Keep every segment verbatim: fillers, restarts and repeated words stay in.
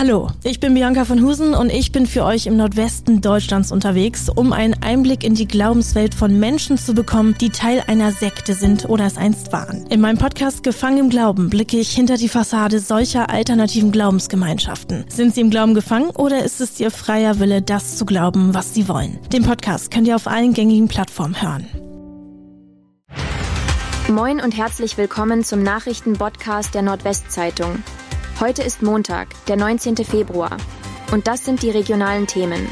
Hallo, ich bin Bianca von Husen und ich bin für euch im Nordwesten Deutschlands unterwegs, um einen Einblick in die Glaubenswelt von Menschen zu bekommen, die Teil einer Sekte sind oder es einst waren. In meinem Podcast Gefangen im Glauben blicke ich hinter die Fassade solcher alternativen Glaubensgemeinschaften. Sind sie im Glauben gefangen oder ist es ihr freier Wille, das zu glauben, was sie wollen? Den Podcast könnt ihr auf allen gängigen Plattformen hören. Moin und herzlich willkommen zum Nachrichten-Podcast der Nordwestzeitung. Heute ist Montag, der neunzehnten Februar. Und das sind die regionalen Themen.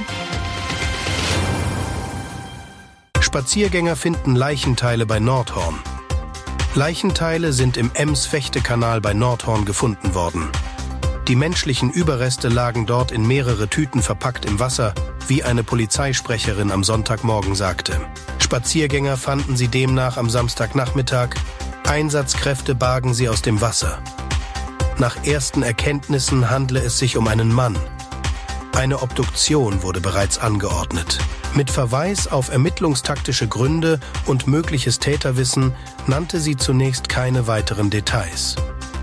Spaziergänger finden Leichenteile bei Nordhorn. Leichenteile sind im Ems-Fechte-Kanal bei Nordhorn gefunden worden. Die menschlichen Überreste lagen dort in mehrere Tüten verpackt im Wasser, wie eine Polizeisprecherin am Sonntagmorgen sagte. Spaziergänger fanden sie demnach am Samstagnachmittag. Einsatzkräfte bargen sie aus dem Wasser. Nach ersten Erkenntnissen handle es sich um einen Mann. Eine Obduktion wurde bereits angeordnet. Mit Verweis auf ermittlungstaktische Gründe und mögliches Täterwissen nannte sie zunächst keine weiteren Details.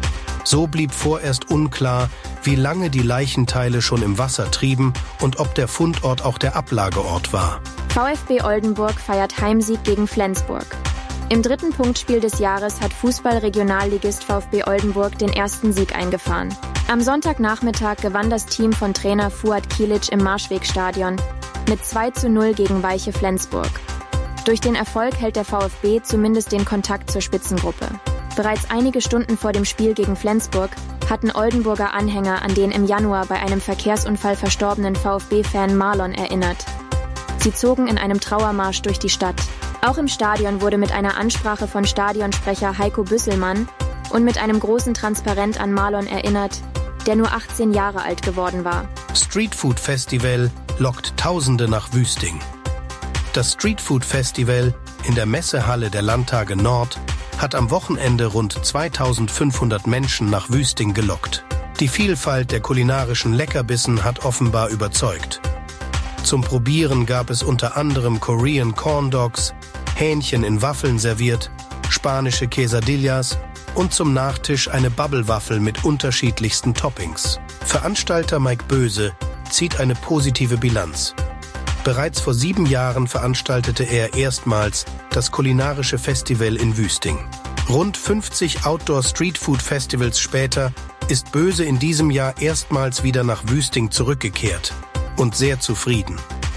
So blieb vorerst unklar, wie lange die Leichenteile schon im Wasser trieben und ob der Fundort auch der Ablageort war. VfB Oldenburg feiert Heimsieg gegen Flensburg. Im dritten Punktspiel des Jahres hat Fußball-Regionalligist VfB Oldenburg den ersten Sieg eingefahren. Am Sonntagnachmittag gewann das Team von Trainer Fuad Kilic im Marschwegstadion mit zwei zu null gegen Weiche Flensburg. Durch den Erfolg hält der VfB zumindest den Kontakt zur Spitzengruppe. Bereits einige Stunden vor dem Spiel gegen Flensburg hatten Oldenburger Anhänger an den im Januar bei einem Verkehrsunfall verstorbenen VfB-Fan Marlon erinnert. Sie zogen in einem Trauermarsch durch die Stadt. Auch im Stadion wurde mit einer Ansprache von Stadionsprecher Heiko Büsselmann und mit einem großen Transparent an Marlon erinnert, der nur achtzehn Jahre alt geworden war. Streetfood Festival lockt Tausende nach Wüsting. Das Streetfood Festival in der Messehalle der Landtage Nord hat am Wochenende rund zweitausendfünfhundert Menschen nach Wüsting gelockt. Die Vielfalt der kulinarischen Leckerbissen hat offenbar überzeugt. Zum Probieren gab es unter anderem Korean Corn Dogs, Hähnchen in Waffeln serviert, spanische Quesadillas und zum Nachtisch eine Bubble-Waffel mit unterschiedlichsten Toppings. Veranstalter Mike Böse zieht eine positive Bilanz. Bereits vor sieben Jahren veranstaltete er erstmals das kulinarische Festival in Wüsting. Rund fünfzig Outdoor-Streetfood-Festivals später ist Böse in diesem Jahr erstmals wieder nach Wüsting zurückgekehrt und sehr zufrieden.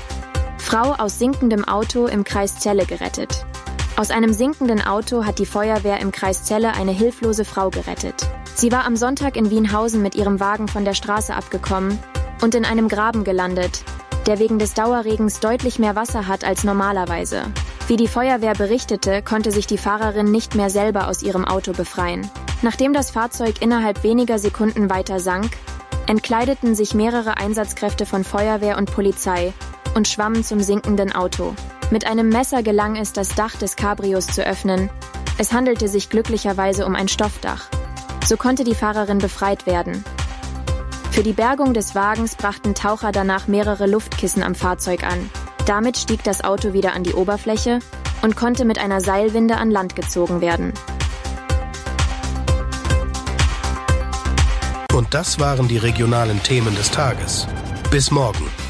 Frau aus sinkendem Auto im Kreis Celle gerettet. Aus einem sinkenden Auto hat die Feuerwehr im Kreis Celle eine hilflose Frau gerettet. Sie war am Sonntag in Wienhausen mit ihrem Wagen von der Straße abgekommen und in einem Graben gelandet, der wegen des Dauerregens deutlich mehr Wasser hat als normalerweise. Wie die Feuerwehr berichtete, konnte sich die Fahrerin nicht mehr selber aus ihrem Auto befreien. Nachdem das Fahrzeug innerhalb weniger Sekunden weiter sank, entkleideten sich mehrere Einsatzkräfte von Feuerwehr und Polizei und schwammen zum sinkenden Auto. Mit einem Messer gelang es, das Dach des Cabrios zu öffnen. Es handelte sich glücklicherweise um ein Stoffdach. So konnte die Fahrerin befreit werden. Für die Bergung des Wagens brachten Taucher danach mehrere Luftkissen am Fahrzeug an. Damit stieg das Auto wieder an die Oberfläche und konnte mit einer Seilwinde an Land gezogen werden. Und das waren die regionalen Themen des Tages. Bis morgen.